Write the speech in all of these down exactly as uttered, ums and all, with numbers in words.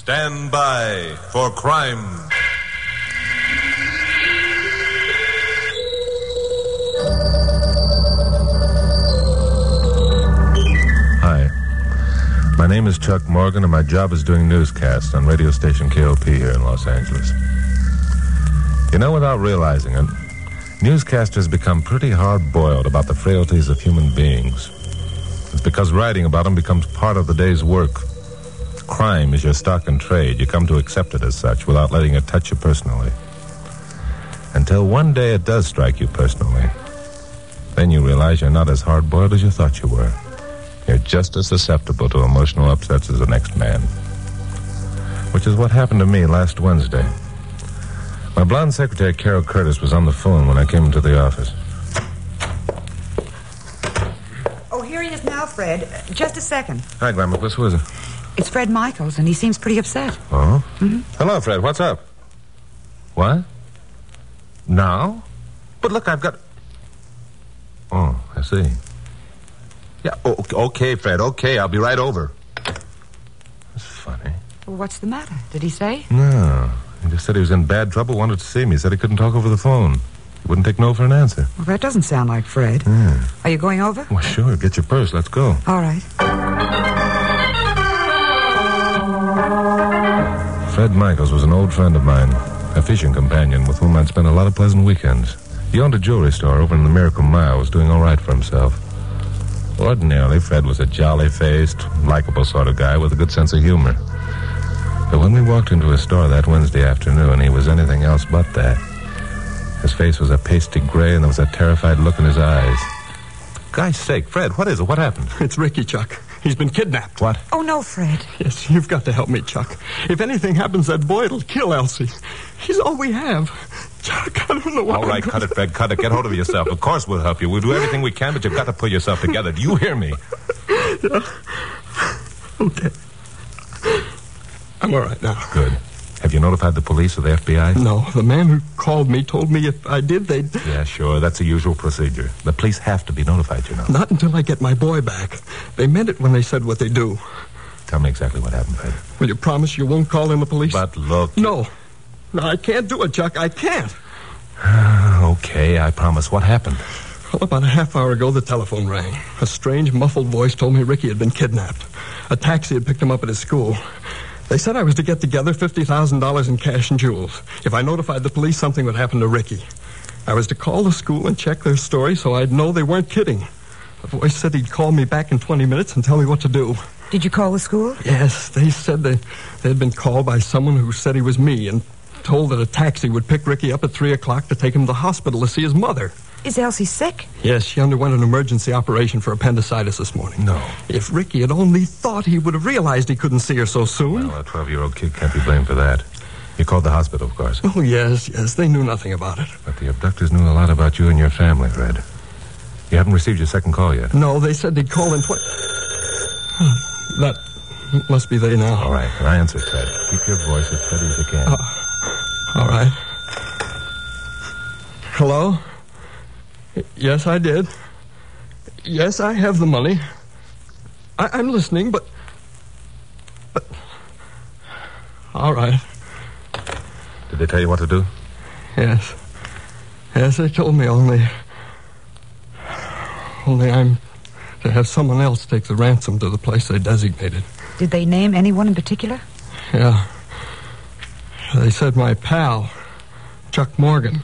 Stand by for crime. Hi. My name is Chuck Morgan, and my job is doing newscasts on radio station K O P here in Los Angeles. You know, without realizing it, newscasters become pretty hard-boiled about the frailties of human beings. It's because writing about them becomes part of the day's work. Crime is your stock and trade. You come to accept it as such without letting it touch you personally. Until one day it does strike you personally. Then you realize you're not as hard-boiled as you thought you were. You're just as susceptible to emotional upsets as the next man. Which is what happened to me last Wednesday. My blonde secretary, Carol Curtis, was on the phone when I came into the office. Oh, here he is now, Fred. Uh, just a second. Hi, Glamorous. Who is it? It's Fred Michaels, and he seems pretty upset. Oh? Mm-hmm. Hello, Fred. What's up? What? Now? But look, I've got... Oh, I see. Yeah, oh, okay, Fred, okay. I'll be right over. That's funny. Well, what's the matter? Did he say? No. He just said he was in bad trouble, wanted to see me. He said he couldn't talk over the phone. He wouldn't take no for an answer. Well, that doesn't sound like Fred. Yeah. Are you going over? Well, sure. Get your purse. Let's go. All right. Fred Michaels was an old friend of mine, a fishing companion with whom I'd spent a lot of pleasant weekends. He owned a jewelry store over in the Miracle Mile, was doing all right for himself. Ordinarily, Fred was a jolly-faced, likable sort of guy with a good sense of humor. But when we walked into his store that Wednesday afternoon, he was anything else but that. His face was a pasty gray, and there was a terrified look in his eyes. Guy's sake, Fred, what is it? What happened? It's Ricky, Chuck. He's been kidnapped. What? Oh, no, Fred. Yes, you've got to help me, Chuck. If anything happens, that boy will kill Elsie. He's all we have. Chuck, I don't know what All right, I'm cut it, Fred, cut it. Get hold of yourself. Of course we'll help you. We'll do everything we can, but you've got to pull yourself together. Do you hear me? Yeah. Okay. I'm all right now. Good. Have you notified the police or the F B I? No, the man who called me told me if I did, they'd... Yeah, sure. That's the usual procedure. The police have to be notified, you know. Not until I get my boy back. They meant it when they said what they do. Tell me exactly what happened, Fred. Will you promise you won't call in the police? But look... No. No, I can't do it, Chuck. I can't. Okay, I promise. What happened? Well, about a half hour ago, the telephone rang. A strange, muffled voice told me Ricky had been kidnapped. A taxi had picked him up at his school. They said I was to get together fifty thousand dollars in cash and jewels. If I notified the police, something would happen to Ricky. I was to call the school and check their story so I'd know they weren't kidding. The voice said he'd call me back in twenty minutes and tell me what to do. Did you call the school? Yes, they said they, they had been called by someone who said he was me and told that a taxi would pick Ricky up at three o'clock to take him to the hospital to see his mother. Is Elsie sick? Yes, she underwent an emergency operation for appendicitis this morning. No. If Ricky had only thought, he would have realized he couldn't see her so soon. Well, a twelve-year-old kid can't be blamed for that. You called the hospital, of course. Oh, yes, yes. They knew nothing about it. But the abductors knew a lot about you and your family, Fred. You haven't received your second call yet. No, they said they'd call in twenty... That must be they now. All right, I answer, Fred. Keep your voice as steady as you can. Uh, all right. Hello? Yes, I did. Yes, I have the money. I, I'm listening, but... But... All right. Did they tell you what to do? Yes. Yes, they told me, only... Only I'm to have someone else take the ransom to the place they designated. Did they name anyone in particular? Yeah. They said my pal, Chuck Morgan.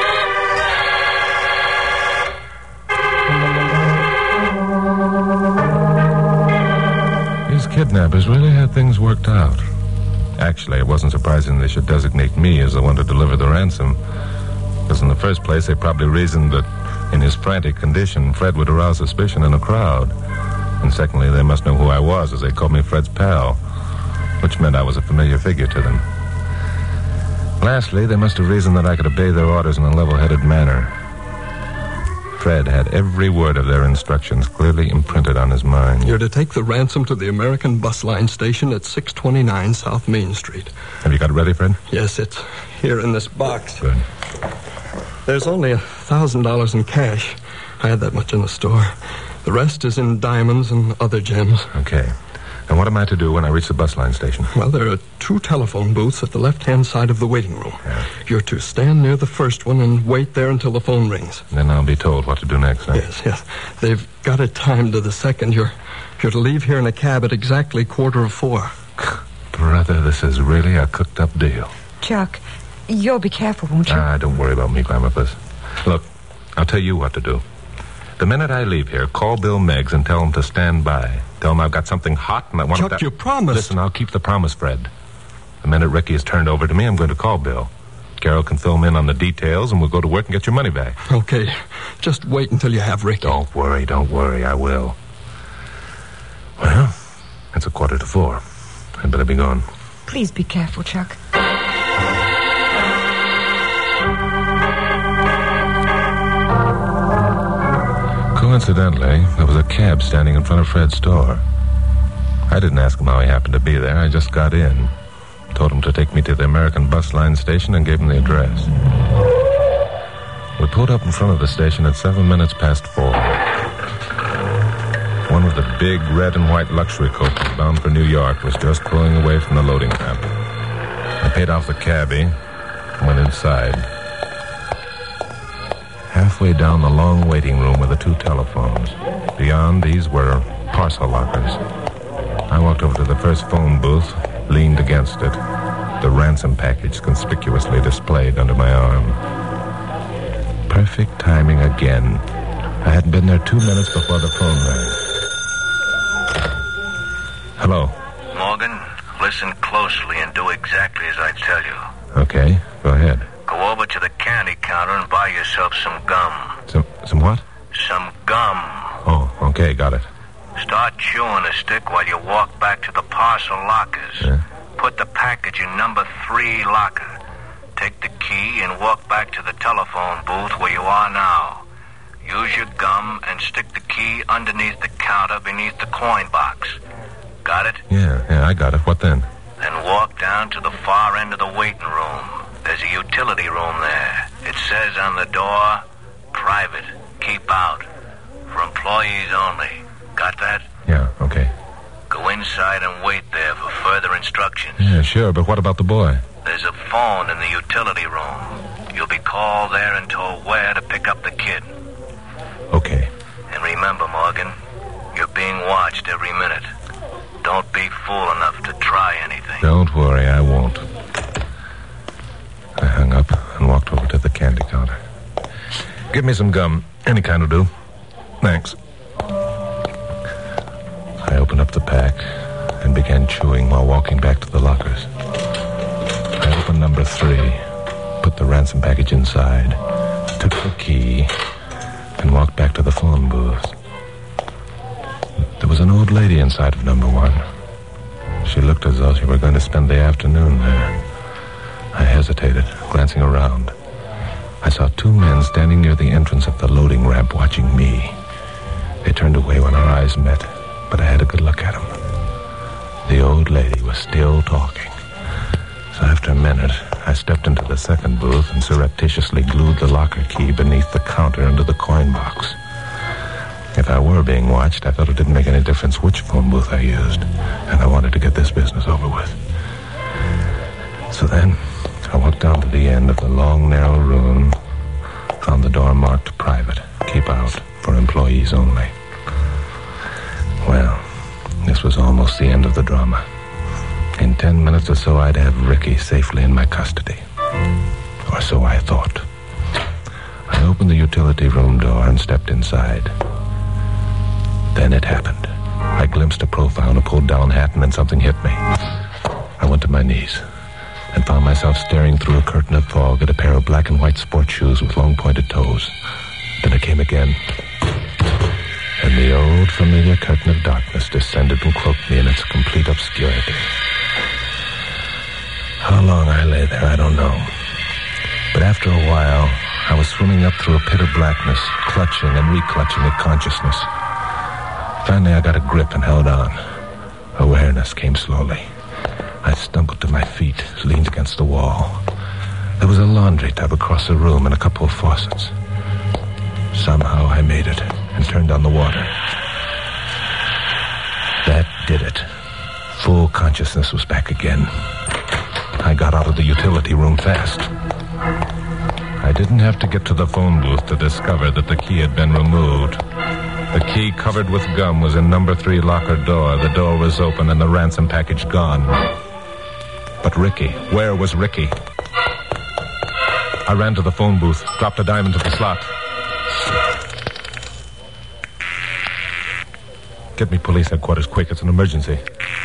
These kidnappers really had things worked out. Actually, it wasn't surprising they should designate me as the one to deliver the ransom. Because in the first place, they probably reasoned that in his frantic condition, Fred would arouse suspicion in a crowd. And secondly, they must know who I was, as they called me Fred's pal, which meant I was a familiar figure to them. Lastly, they must have reasoned that I could obey their orders in a level-headed manner. Fred had every word of their instructions clearly imprinted on his mind. You're to take the ransom to the American Bus Line station at six twenty-nine South Main Street. Have you got it ready, Fred? Yes, it's here in this box. Good. There's only a thousand dollars in cash. I had that much in the store. The rest is in diamonds and other gems. Okay. And what am I to do when I reach the bus line station? Well, there are two telephone booths at the left-hand side of the waiting room. Yeah. You're to stand near the first one and wait there until the phone rings. Then I'll be told what to do next, huh? Yes, yes. They've got it timed to the second. You're, you're to leave here in a cab at exactly quarter of four. Brother, this is really a cooked-up deal. Chuck, you'll be careful, won't you? Ah, don't worry about me, Glamorous. Look, I'll tell you what to do. The minute I leave here, call Bill Meggs and tell him to stand by. Tell him I've got something hot and I want Chuck, that... you promised. Listen, I'll keep the promise, Fred. The minute Ricky is turned over to me, I'm going to call Bill. Carol can fill me in on the details, and we'll go to work and get your money back. Okay. Just wait until you have Ricky. Don't worry, don't worry. I will. Well, it's a quarter to four. I'd better be going. Please be careful, Chuck. Coincidentally, there was a cab standing in front of Fred's store. I didn't ask him how he happened to be there. I just got in, told him to take me to the American Bus Line station, and gave him the address. We pulled up in front of the station at seven minutes past four. One with the big red and white luxury coach bound for New York was just pulling away from the loading ramp. I paid off the cabbie and went inside. Halfway down the long waiting room were the two telephones. Beyond these were parcel lockers. I walked over to the first phone booth, leaned against it, the ransom package conspicuously displayed under my arm. Perfect timing again. I hadn't been there two minutes before the phone rang. Hello. Morgan, listen closely and do exactly as I tell you. Okay, go ahead. Go over to the candy counter and buy yourself some gum. Some, some what? Some gum. Oh, okay, got it. Start chewing a stick while you walk back to the parcel lockers. Yeah. Put the package in number three locker. Take the key and walk back to the telephone booth where you are now. Use your gum and stick the key underneath the counter beneath the coin box. Got it? Yeah, yeah, I got it. What then? Then walk down to the far end of the waiting room. There's a utility room there. It says on the door, private, keep out, for employees only. Got that? Yeah, okay. Go inside and wait there for further instructions. Yeah, sure, but what about the boy? There's a phone in the utility room. You'll be called there and told where to pick up the kid. Okay. And remember, Morgan, you're being watched every minute. Don't be fool enough to try anything. Don't worry, I won't. I hung up and walked over to the candy counter. Give me some gum. Any kind will do. Thanks. I opened up the pack and began chewing while walking back to the lockers. I opened number three, put the ransom package inside, took the key, and walked back to the phone booth. There was an old lady inside of number one. She looked as though she were going to spend the afternoon there. I hesitated, glancing around. I saw two men standing near the entrance of the loading ramp watching me. They turned away when our eyes met, but I had a good look at them. The old lady was still talking. So after a minute, I stepped into the second booth and surreptitiously glued the locker key beneath the counter under the coin box. If I were being watched, I thought it didn't make any difference which phone booth I used, and I wanted to get this business over with. So then, I walked down to the end of the long, narrow room, found the door marked private, keep out, for employees only. Well, this was almost the end of the drama. In ten minutes or so, I'd have Ricky safely in my custody. Or so I thought. I opened the utility room door and stepped inside. Then it happened. I glimpsed a profile and a pulled-down hat, and then something hit me. I went to my knees and found myself staring through a curtain of fog at a pair of black and white sport shoes with long pointed toes. Then it came again. And the old familiar curtain of darkness descended and cloaked me in its complete obscurity. How long I lay there, I don't know. But after a while, I was swimming up through a pit of blackness, clutching and reclutching at consciousness. Finally, I got a grip and held on. Awareness came slowly. I stumbled to my feet, leaned against the wall. There was a laundry tub across the room and a couple of faucets. Somehow I made it and turned on the water. That did it. Consciousness was back again. I got out of the utility room fast. I didn't have to get to the phone booth to discover that the key had been removed. The key covered with gum was in number three locker door. The door was open and the ransom package gone. But Ricky, where was Ricky? I ran to the phone booth, dropped a dime into the slot. Get me police headquarters quick. It's an emergency.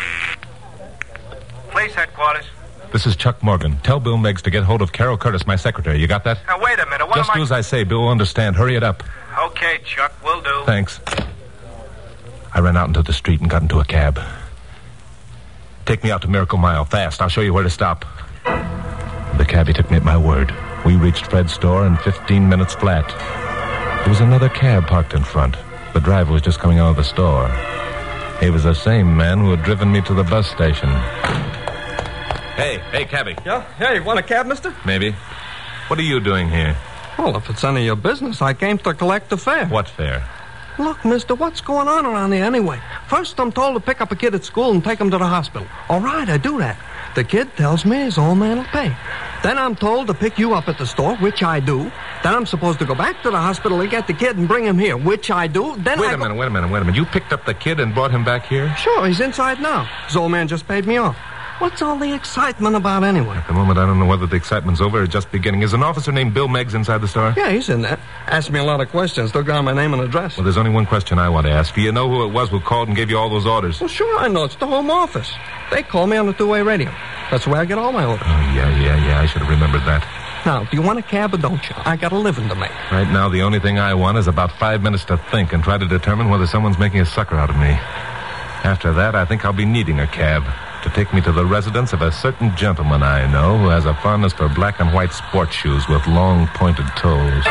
Police headquarters. This is Chuck Morgan. Tell Bill Meggs to get hold of Carol Curtis, my secretary. You got that? Now, wait a minute. What Just am I... do as I say. Bill will understand. Hurry it up. Okay, Chuck, will do. Thanks. I ran out into the street and got into a cab. Take me out to Miracle Mile, fast. I'll show you where to stop. The cabbie took me at my word. We reached Fred's store in fifteen minutes flat. There was another cab parked in front. The driver was just coming out of the store. He was the same man who had driven me to the bus station. Hey, hey, cabbie. Yeah? Hey, want a cab, mister? Maybe. What are you doing here? Well, if it's any of your business, I came to collect the fare. What fare? Look, mister, what's going on around here anyway? First, I'm told to pick up a kid at school and take him to the hospital. All right, I do that. The kid tells me his old man will pay. Then I'm told to pick you up at the store, which I do. Then I'm supposed to go back to the hospital and get the kid and bring him here, which I do. Then Wait I a go... minute, wait a minute, wait a minute. You picked up the kid and brought him back here? Sure, he's inside now. His old man just paid me off. What's all the excitement about anyway? At the moment, I don't know whether the excitement's over or just beginning. Is an officer named Bill Meggs inside the store? Yeah, he's in there. Asked me a lot of questions. Took down my name and address. Well, there's only one question I want to ask. Do you know who it was who called and gave you all those orders? Well, sure I know. It's the home office. They call me on the two-way radio. That's where I get all my orders. Oh, yeah, yeah, yeah. I should have remembered that. Now, do you want a cab or don't you? I got a living to make. Right now, the only thing I want is about five minutes to think and try to determine whether someone's making a sucker out of me. After that, I think I'll be needing a cab to take me to the residence of a certain gentleman I know who has a fondness for black and white sports shoes with long, pointed toes.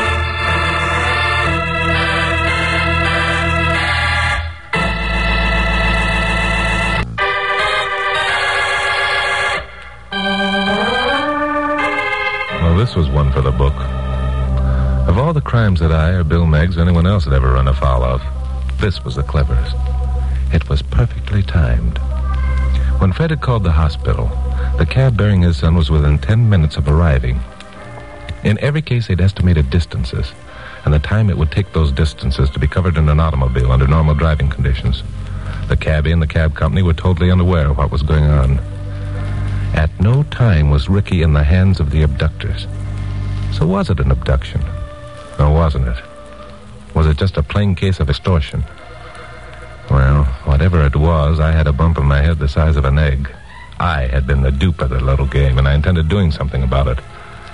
Well, this was one for the book. Of all the crimes that I or Bill Meggs or anyone else had ever run afoul of, this was the cleverest. It was perfectly timed. When Fred had called the hospital, the cab bearing his son was within ten minutes of arriving. In every case, they'd estimated distances, and the time it would take those distances to be covered in an automobile under normal driving conditions. The cabbie and the cab company were totally unaware of what was going on. At no time was Ricky in the hands of the abductors. So was it an abduction? Or wasn't it? Was it just a plain case of extortion? Well, whatever it was, I had a bump in my head the size of an egg. I had been the dupe of the little game, and I intended doing something about it.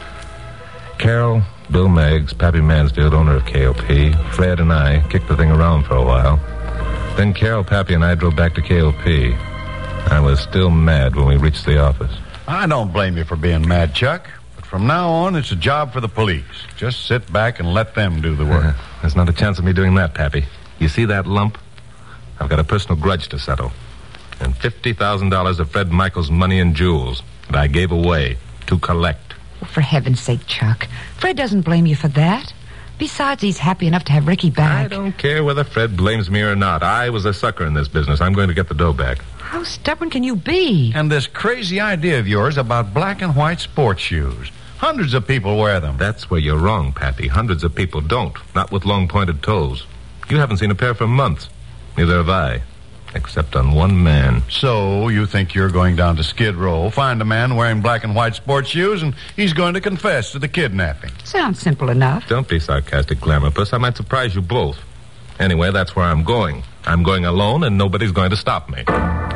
Carol, Bill Meggs, Pappy Mansfield, owner of K O P, Fred, and I kicked the thing around for a while. Then Carol, Pappy, and I drove back to K O P. I was still mad when we reached the office. I don't blame you for being mad, Chuck. But from now on, it's a job for the police. Just sit back and let them do the work. There's not a chance of me doing that, Pappy. You see that lump? I've got a personal grudge to settle. And fifty thousand dollars of Fred Michaels' money and jewels that I gave away to collect. Well, for heaven's sake, Chuck. Fred doesn't blame you for that. Besides, he's happy enough to have Ricky back. I don't care whether Fred blames me or not. I was a sucker in this business. I'm going to get the dough back. How stubborn can you be? And this crazy idea of yours about black and white sports shoes. Hundreds of people wear them. That's where you're wrong, Pappy. Hundreds of people don't. Not with long pointed toes. You haven't seen a pair for months. Neither have I. Except on one man. So you think you're going down to Skid Row, find a man wearing black and white sports shoes, and he's going to confess to the kidnapping. Sounds simple enough. Don't be sarcastic, Glamour Puss. I might surprise you both. Anyway, that's where I'm going. I'm going alone, and nobody's going to stop me.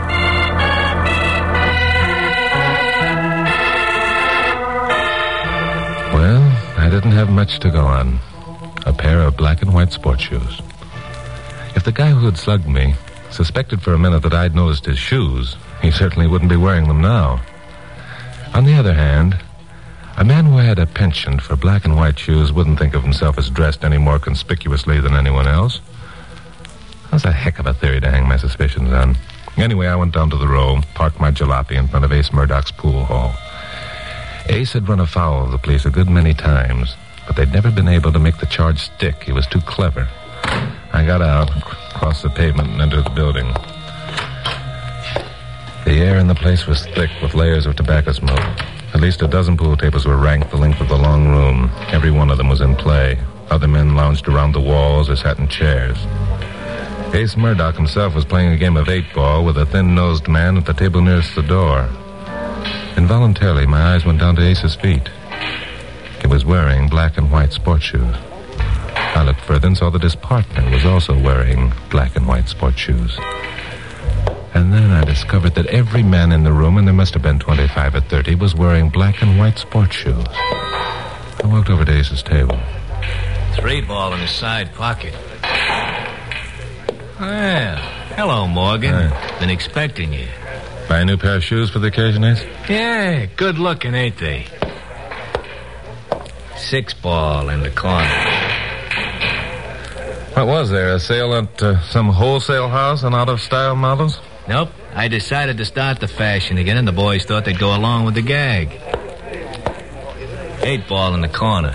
Well, I didn't have much to go on. A pair of black and white sports shoes. If the guy who had slugged me suspected for a minute that I'd noticed his shoes, he certainly wouldn't be wearing them now. On the other hand, a man who had a penchant for black and white shoes wouldn't think of himself as dressed any more conspicuously than anyone else. That's a heck of a theory to hang my suspicions on. Anyway, I went down to the row, parked my jalopy in front of Ace Murdoch's pool hall. Ace had run afoul of the police a good many times, but they'd never been able to make the charge stick. He was too clever. I got out, crossed the pavement, and entered the building. The air in the place was thick with layers of tobacco smoke. At least a dozen pool tables were ranked the length of the long room. Every one of them was in play. Other men lounged around the walls or sat in chairs. Ace Murdoch himself was playing a game of eight-ball with a thin-nosed man at the table nearest the door. Involuntarily, my eyes went down to Ace's feet. He was wearing black and white sports shoes. I looked further and saw that his partner was also wearing black and white sports shoes. And then I discovered that every man in the room, and there must have been twenty-five or thirty, was wearing black and white sports shoes. I walked over to Ace's table. Three ball in his side pocket. Well, hello, Morgan. Hi. Been expecting you. Buy a new pair of shoes for the occasion, Ace? Yeah, good looking, ain't they? Six ball in the corner. What was there, a sale at uh, some wholesale house on out-of-style models? Nope. I decided to start the fashion again, and the boys thought they'd go along with the gag. Eight ball in the corner.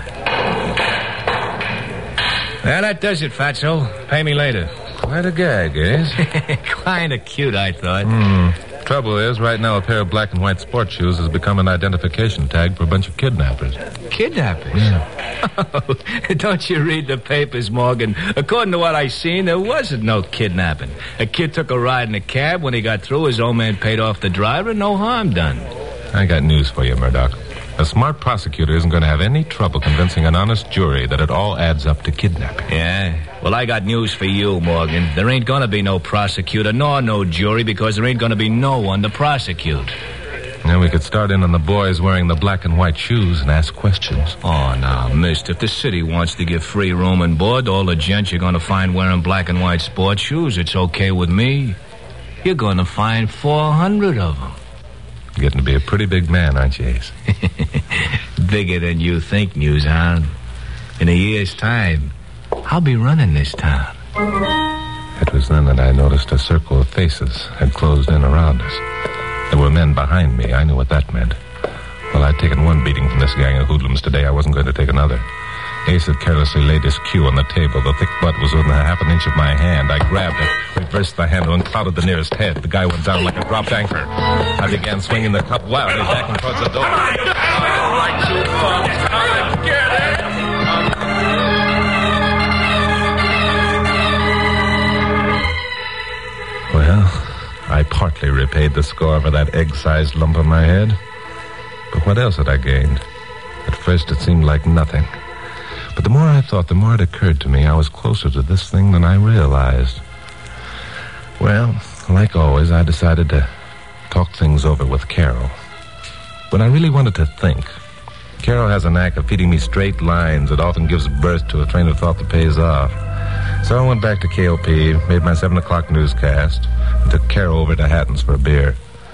Well, that does it, Fatso. Pay me later. Quite a gag, Ace. Kind of cute, I thought. Hmm. Trouble is, right now a pair of black and white sports shoes has become an identification tag for a bunch of kidnappers. Kidnappers? Yeah. Oh, don't you read the papers, Morgan? According to what I seen, there wasn't no kidnapping. A kid took a ride in a cab. When he got through, his old man paid off the driver, and no harm done. I got news for you, Murdoch. A smart prosecutor isn't going to have any trouble convincing an honest jury that it all adds up to kidnapping. Yeah? Well, I got news for you, Morgan. There ain't going to be no prosecutor nor no jury because there ain't going to be no one to prosecute. Now we could start in on the boys wearing the black and white shoes and ask questions. Oh, now, mister, if the city wants to give free room and board, all the gents you're going to find wearing black and white sports shoes, it's okay with me. You're going to find four hundred of them. Getting to be a pretty big man, aren't you, Ace? Bigger than you think, Newshound. In a year's time, I'll be running this town. It was then that I noticed a circle of faces had closed in around us. There were men behind me. I knew what that meant. Well, I'd taken one beating from this gang of hoodlums today. I wasn't going to take another. Ace had carelessly laid his cue on the table. The thick butt was within a half an inch of my hand. I grabbed it, reversed the handle, and clouted the nearest head. The guy went down like a dropped anchor. I began swinging the cup wildly, backing towards the door. Well, I partly repaid the score for that egg-sized lump on my head. But what else had I gained? At first it seemed like nothing. But the more I thought, the more it occurred to me I was closer to this thing than I realized. Well, like always, I decided to talk things over with Carol. When I really wanted to think, Carol has a knack of feeding me straight lines that often gives birth to a train of thought that pays off. So I went back to K O P, made my seven o'clock newscast, and took Carol over to Hatton's for a beer.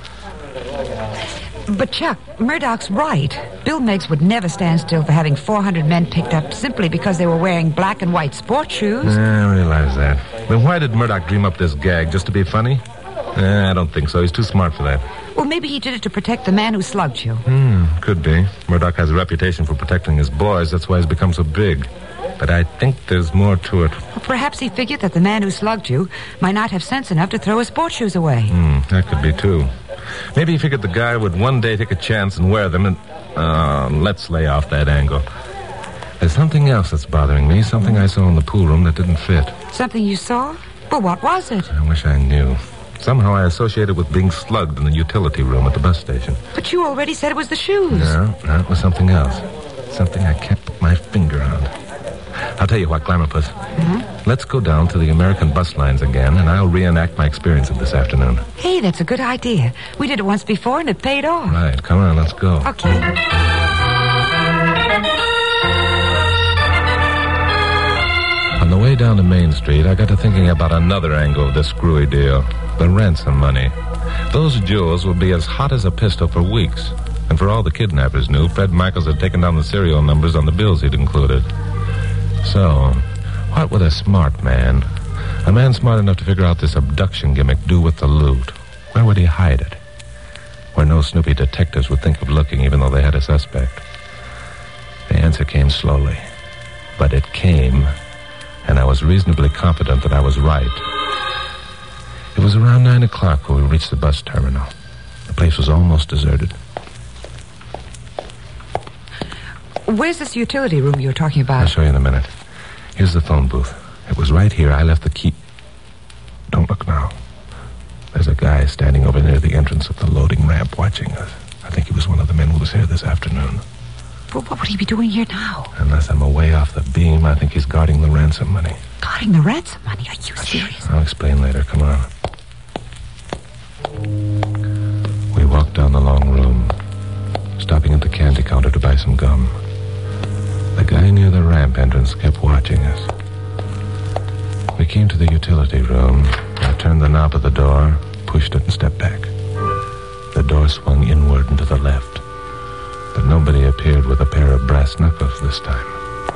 But, Chuck, Murdoch's right. Bill Meigs would never stand still for having four hundred men picked up simply because they were wearing black and white sports shoes. Yeah, I realize that. Then why did Murdoch dream up this gag? Just to be funny? Eh, I don't think so. He's too smart for that. Well, maybe he did it to protect the man who slugged you. Hmm, could be. Murdoch has a reputation for protecting his boys. That's why he's become so big. But I think there's more to it. Well, perhaps he figured that the man who slugged you might not have sense enough to throw his sports shoes away. Hmm, that could be, too. Maybe he figured the guy would one day take a chance and wear them and... Uh, let's lay off that angle. There's something else that's bothering me, something I saw in the pool room that didn't fit. Something you saw? Well, what was it? I wish I knew. Somehow I associated it with being slugged in the utility room at the bus station. But you already said it was the shoes. No, no, it was something else. Something I can't put my finger on. I'll tell you what, Glamourpuss. Mm-hmm. Let's go down to the American bus lines again, and I'll reenact my experience of this afternoon. Hey, that's a good idea. We did it once before, and it paid off. Right, come on, let's go. Okay. On the way down to Main Street, I got to thinking about another angle of this screwy deal. The ransom money. Those jewels would be as hot as a pistol for weeks. And for all the kidnappers knew, Fred Michaels had taken down the serial numbers on the bills he'd included. So, what would a smart man, a man smart enough to figure out this abduction gimmick, do with the loot? Where would he hide it? Where no snoopy detectives would think of looking, even though they had a suspect. The answer came slowly. But it came, and I was reasonably confident that I was right. It was around nine o'clock when we reached the bus terminal. place was almost deserted. Where's this utility room you were talking about? I'll show you in a minute. Here's the phone booth. It was right here. I left the key. Don't look now. There's a guy standing over near the entrance of the loading ramp watching us. I think he was one of the men who was here this afternoon. But what would he be doing here now? Unless I'm away off the beam, I think he's guarding the ransom money. Guarding the ransom money? Are you serious? I'll explain later. Come on. We walked down the long room, stopping at the candy counter to buy some gum. The guy near the ramp entrance kept watching us. We came to the utility room. I turned the knob of the door, pushed it, and stepped back. The door swung inward and to the left, but nobody appeared with a pair of brass knuckles this time.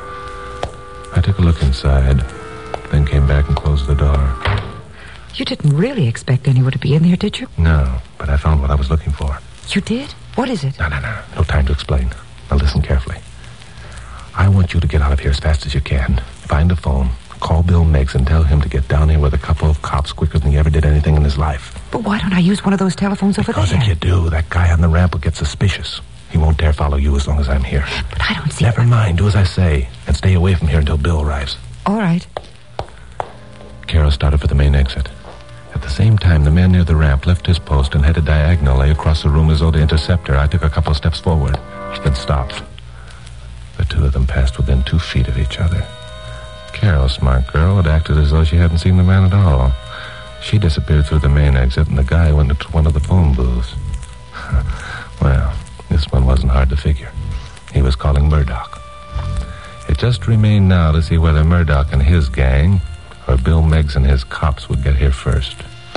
I took a look inside, then came back and closed the door. You didn't really expect anyone to be in there, did you? No, but I found what I was looking for. You did? What is it? No, no, no. No time to explain. Now listen carefully. I want you to get out of here as fast as you can. Find a phone. Call Bill Meigs and tell him to get down here with a couple of cops quicker than he ever did anything in his life. But why don't I use one of those telephones over because there? Because if you do, that guy on the ramp will get suspicious. He won't dare follow you as long as I'm here. But I don't see... Never mind. Do as I say. And stay away from here until Bill arrives. All right. Carol started for the main exit. At the same time, the man near the ramp left his post and headed diagonally across the room as though to intercept her. I took a couple of steps forward, then stopped. The two of them passed within two feet of each other. Carol, smart girl, had acted as though she hadn't seen the man at all. She disappeared through the main exit, and the guy went into one of the phone booths. Well, this one wasn't hard to figure. He was calling Murdoch. It just remained now to see whether Murdoch and his gang or Bill Meigs and his cops would get here first.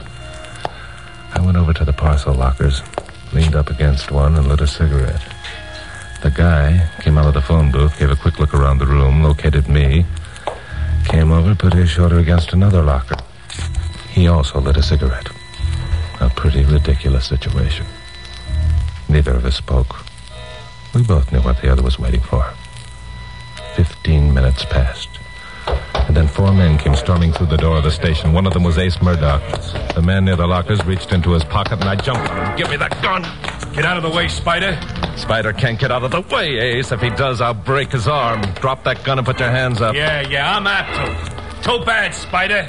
I went over to the parcel lockers, leaned up against one, and lit a cigarette. The guy came out of the phone booth, gave a quick look around the room, located me, came over, put his shoulder against another locker. He also lit a cigarette. A pretty ridiculous situation. Neither of us spoke. We both knew what the other was waiting for. Fifteen minutes passed. And then four men came storming through the door of the station. One of them was Ace Murdoch. The man near the lockers reached into his pocket, and I jumped on him. Give me that gun! Get out of the way, Spider. Spider can't get out of the way, Ace. If he does, I'll break his arm. Drop that gun and put your hands up. Yeah, yeah, I'm apt to. Too bad, Spider.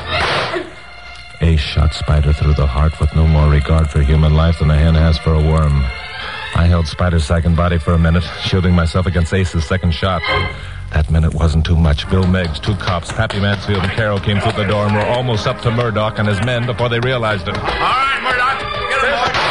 Ace shot Spider through the heart with no more regard for human life than a hen has for a worm. I held Spider's second body for a minute, shielding myself against Ace's second shot. That minute wasn't too much. Bill Meigs, two cops, Pappy Mansfield, and Carol came through the door and were almost up to Murdoch and his men before they realized it. All right, Murdoch, get him, boy.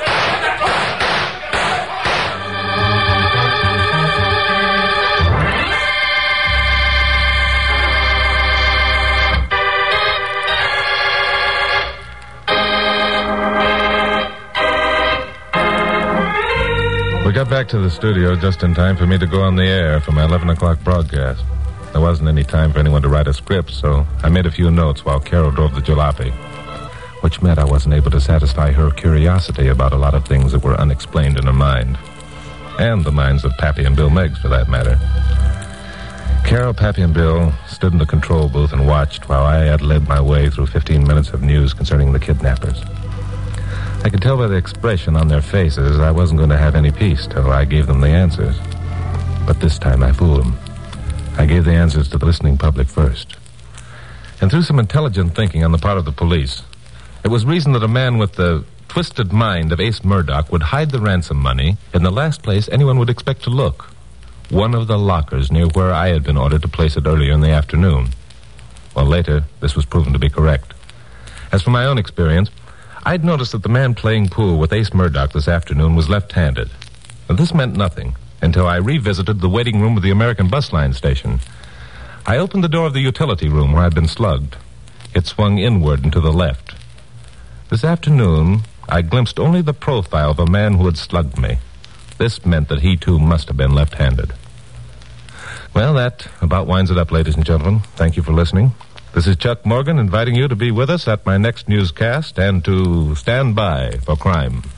We got back to the studio just in time for me to go on the air for my eleven o'clock broadcast. There wasn't any time for anyone to write a script, so I made a few notes while Carol drove the jalopy, which meant I wasn't able to satisfy her curiosity about a lot of things that were unexplained in her mind, and the minds of Pappy and Bill Meigs, for that matter. Carol, Pappy, and Bill stood in the control booth and watched while I had led my way through fifteen minutes of news concerning the kidnappers. I could tell by the expression on their faces I wasn't going to have any peace till I gave them the answers. But this time I fooled them. I gave the answers to the listening public first. And through some intelligent thinking on the part of the police, it was reasoned that a man with the twisted mind of Ace Murdoch would hide the ransom money in the last place anyone would expect to look. One of the lockers near where I had been ordered to place it earlier in the afternoon. Well, later, this was proven to be correct. As for my own experience, I'd noticed that the man playing pool with Ace Murdoch this afternoon was left-handed. Now, this meant nothing until I revisited the waiting room of the American bus line station. I opened the door of the utility room where I'd been slugged. It swung inward and to the left. This afternoon, I glimpsed only the profile of a man who had slugged me. This meant that he, too, must have been left-handed. Well, that about winds it up, ladies and gentlemen. Thank you for listening. This is Chuck Morgan inviting you to be with us at my next newscast and to stand by for crime.